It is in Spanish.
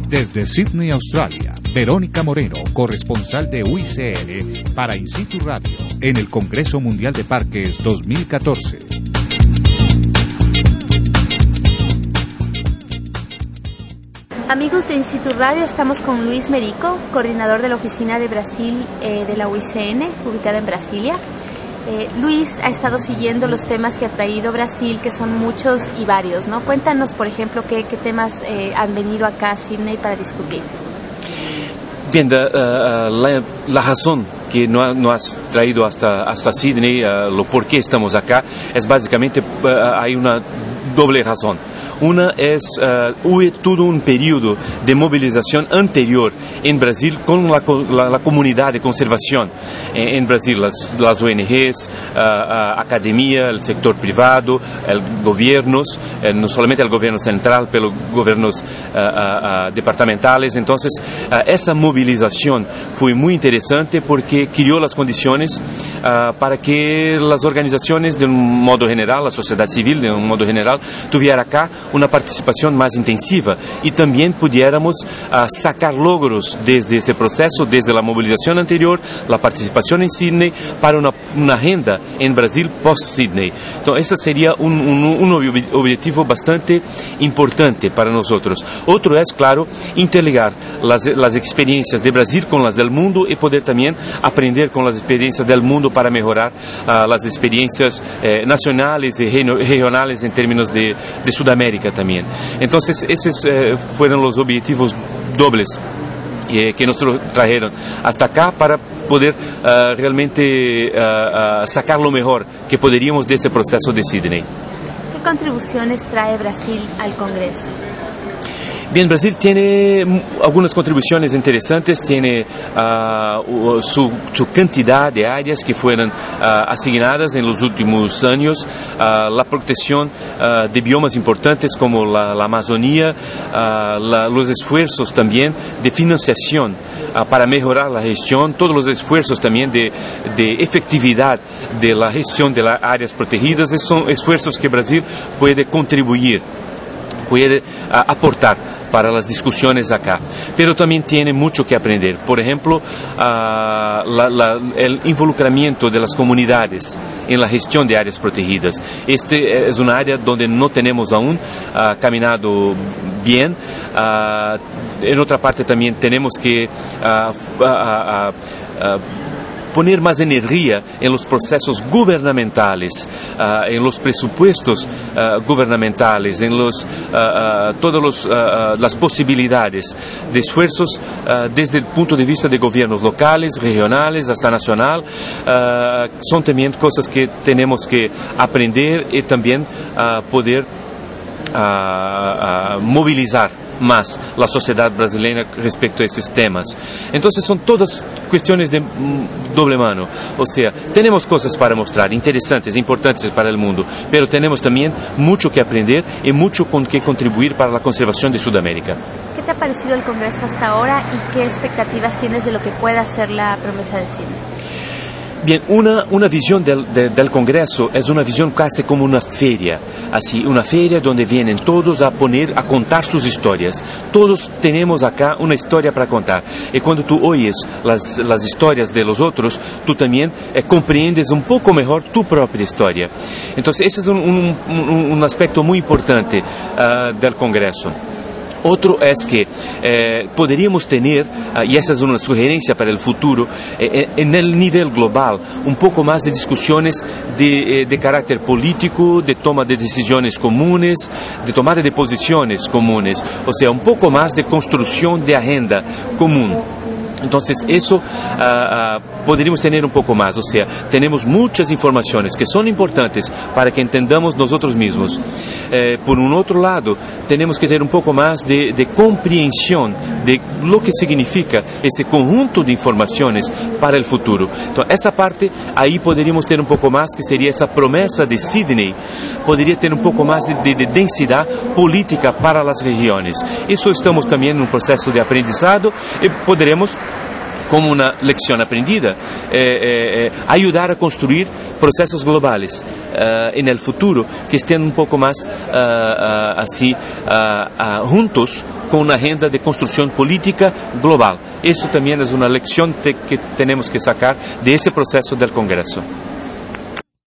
Desde Sydney, Australia, Verónica Moreno, corresponsal de UICN para In Situ Radio, en el Congreso Mundial de Parques 2014. Amigos de In Situ Radio, estamos con Luis Merico, coordinador de la Oficina de Brasil de la UICN, ubicada en Brasilia. Luis ha estado siguiendo los temas que ha traído Brasil, que son muchos y varios, ¿no? Cuéntanos, por ejemplo, qué temas han venido acá a Sydney para discutir. Bien, la razón que nos has traído hasta Sydney, lo por qué estamos acá, es básicamente, hay una doble razón. Una es, hubo todo un periodo de movilización anterior en Brasil con la comunidad de conservación en Brasil, las ONGs, academia, el sector privado, el gobiernos, no solamente el gobierno central, pero gobiernos departamentales. Entonces, esa movilización fue muy interesante porque creó las condiciones para que las organizaciones, de un modo general, la sociedad civil, de un modo general, tuviera acá una participación más intensiva y también pudiéramos sacar logros desde ese proceso, desde la movilización anterior, la participación en Sydney, para una agenda en Brasil post-Sydney. Entonces, ese sería un objetivo bastante importante para nosotros. Otro es, claro, interligar las experiencias de Brasil con las del mundo y poder también aprender con las experiencias del mundo para mejorar las experiencias nacionales y regionales en términos de Sudamérica también. Entonces, esos fueron los objetivos dobles que nos trajeron hasta acá para poder realmente sacar lo mejor que podríamos de ese proceso de Sydney. ¿Qué contribuciones trae Brasil al Congreso? Bien, Brasil tiene algunas contribuciones interesantes, tiene su cantidad de áreas que fueron asignadas en los últimos años, la protección de biomas importantes como la Amazonía, los esfuerzos también de financiación para mejorar la gestión, todos los esfuerzos también de efectividad de la gestión de las áreas protegidas. Esos son esfuerzos que Brasil puede contribuir, puede aportar para las discusiones acá, pero también tiene mucho que aprender. Por ejemplo, el involucramiento de las comunidades en la gestión de áreas protegidas. Este es una área donde no tenemos aún caminado bien. En otra parte también tenemos que poner más energía en los procesos gubernamentales, en los presupuestos gubernamentales, en todas las posibilidades de esfuerzos desde el punto de vista de gobiernos locales, regionales, hasta nacional. Son también cosas que tenemos que aprender y también poder movilizar más la sociedad brasileña respecto a esos temas. Entonces son todas cuestiones de doble mano, o sea, tenemos cosas para mostrar, interesantes, importantes para el mundo, pero tenemos también mucho que aprender y mucho con que contribuir para la conservación de Sudamérica. ¿Qué te ha parecido el Congreso hasta ahora y qué expectativas tienes de lo que pueda ser la promesa de Sydney? Bien, una visión del Congreso es una visión casi como una feria, así, una feria donde vienen todos a contar sus historias. Todos tenemos acá una historia para contar. Y cuando tú oyes las historias de los otros, tú también comprendes un poco mejor tu propia historia. Entonces, ese es un aspecto muy importante del Congreso. Otro es que podríamos tener, y esa es una sugerencia para el futuro, en el nivel global, un poco más de discusiones de carácter político, de toma de decisiones comunes, de tomada de posiciones comunes, o sea, un poco más de construcción de agenda común. Entonces, eso podríamos tener un poco más, o sea, tenemos muchas informaciones que son importantes para que entendamos nosotros mismos. Por un otro lado, tenemos que tener un poco más de comprensión de lo que significa ese conjunto de informaciones para el futuro. Entonces, esa parte, ahí podríamos tener un poco más, que sería esa promesa de Sydney, podría tener un poco más de densidad política para las regiones. Eso estamos también en un proceso de aprendizado y podremos como una lección aprendida, ayudar a construir procesos globales en el futuro que estén un poco más así juntos con una agenda de construcción política global. Eso también es una lección que tenemos que sacar de ese proceso del Congreso.